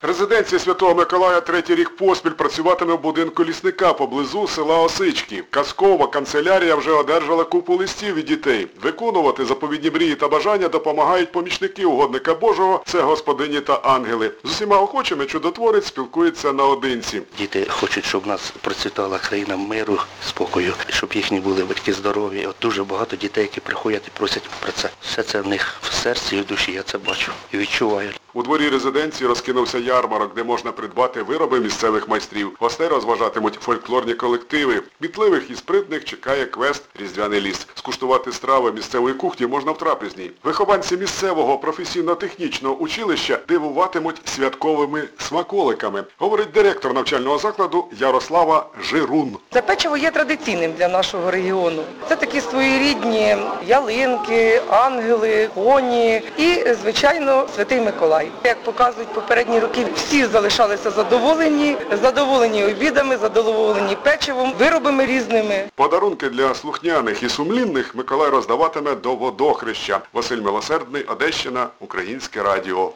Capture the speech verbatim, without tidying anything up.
Резиденція Святого Миколая третій рік поспіль працюватиме в будинку лісника поблизу села Осички. Казкова канцелярія вже одержала купу листів від дітей. Виконувати заповідні мрії та бажання допомагають помічники угодника Божого, це господині та ангели. З усіма охочими чудотворець спілкується наодинці. Діти хочуть, щоб в нас процвітала країна миру, спокою, щоб їхні були батьки здорові. От дуже багато дітей, які приходять і просять про це. Все це в них в серці і в душі, я це бачу і відчуваю. У дворі резиденції розкинувся ярмарок, де можна придбати вироби місцевих майстрів. Гостей розважатимуть фольклорні колективи. Кмітливих і спритних чекає квест «Різдвяний ліс». Скуштувати страви місцевої кухні можна в трапезній. Вихованці місцевого професійно-технічного училища дивуватимуть святковими смаколиками, говорить директор навчального закладу Ярослава Жирун. Це печиво є традиційним для нашого регіону. Це такі своєрідні ялинки, ангели, коні і, звичайно, Святий Миколай. Як показують попередні роки, всі залишалися задоволені, задоволені обідами, задоволені печивом, виробами різними. Подарунки для слухняних і сумлінних Миколай роздаватиме до водохреща. Василь Милосердний, Одещина, Українське радіо.